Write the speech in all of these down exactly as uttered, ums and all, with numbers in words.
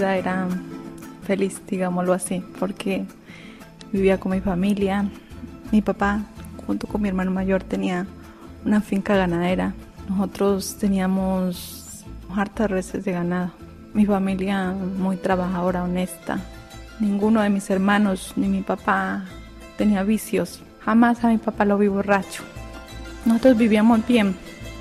vida era feliz, digámoslo así, porque vivía con mi familia. Mi papá, junto con mi hermano mayor, tenía una finca ganadera. Nosotros teníamos hartas reses de ganado. Mi familia muy trabajadora, honesta. Ninguno de mis hermanos ni mi papá tenía vicios. Jamás a mi papá lo vi borracho. Nosotros vivíamos bien.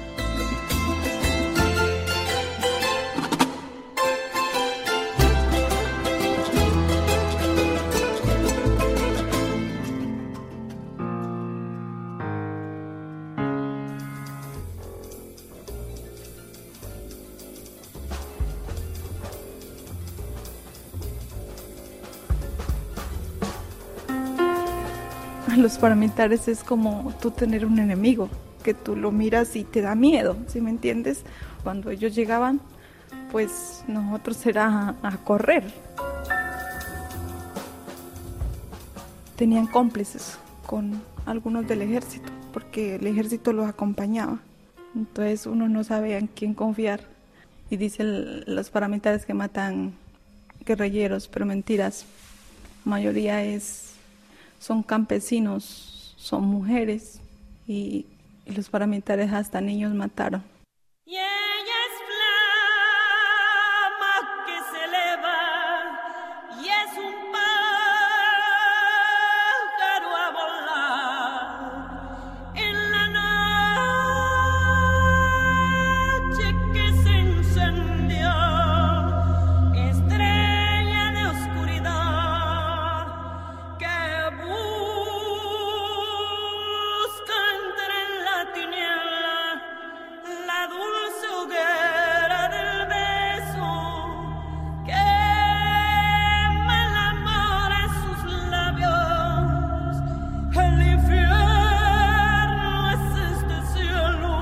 Los paramilitares es como tú tener un enemigo, que tú lo miras y te da miedo, ¿sí me entiendes? Cuando ellos llegaban, pues nosotros era a, a correr. Tenían cómplices con algunos del ejército, porque el ejército los acompañaba. Entonces uno no sabía en quién confiar. Y dicen los paramilitares que matan guerrilleros, pero mentiras. La mayoría es... son campesinos, son mujeres y, y los paramilitares hasta niños mataron. Y ella es flama que se eleva y es un pájaro a volar en la noche que se encendió, estrella de oscuridad que busca entre la tiniebla la dulce hoguera del beso, quema el amor en sus labios. El infierno es este cielo.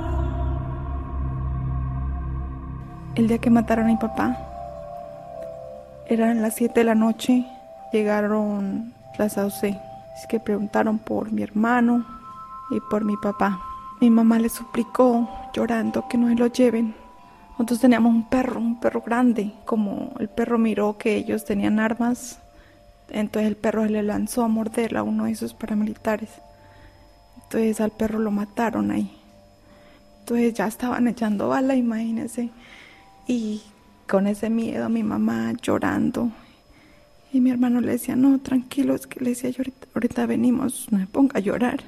El día que mataron a mi papá, eran las siete de la noche, llegaron las A U C. Es que preguntaron por mi hermano y por mi papá. Mi mamá le suplicó, llorando, que no se lo lleven. Nosotros teníamos un perro, un perro grande. Como el perro miró que ellos tenían armas, entonces el perro se le lanzó a morder a uno de esos paramilitares. Entonces al perro lo mataron ahí. Entonces ya estaban echando bala, imagínense. Y con ese miedo, mi mamá llorando. Y mi hermano le decía, no, tranquilo, es que le decía yo, ahorita, ahorita venimos, no me ponga a llorar.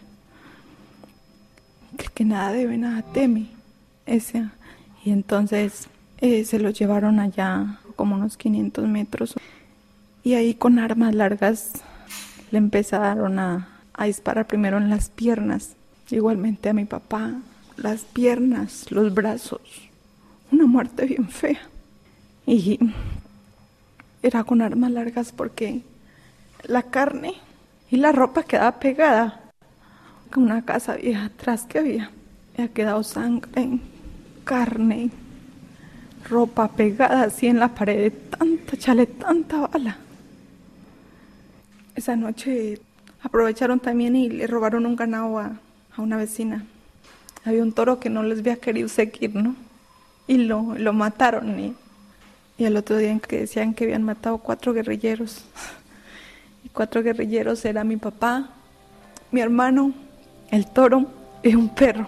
Que, que nada debe, nada teme. Ese. Y entonces eh, se lo llevaron allá como unos quinientos metros. Y ahí con armas largas le empezaron a, a disparar primero en las piernas. Igualmente a mi papá, las piernas, los brazos. Una muerte bien fea. Y era con armas largas porque la carne y la ropa quedaba pegada. Con una casa vieja atrás que había. Había quedado sangre, carne, ropa pegada así en la pared de tanta chale, tanta bala. Esa noche aprovecharon también y le robaron un ganado a, a una vecina. Había un toro que no les había querido seguir, ¿no? Y lo, lo mataron. Y, y el otro día que decían que habían matado cuatro guerrilleros. Y cuatro guerrilleros era mi papá, mi hermano, el toro y un perro.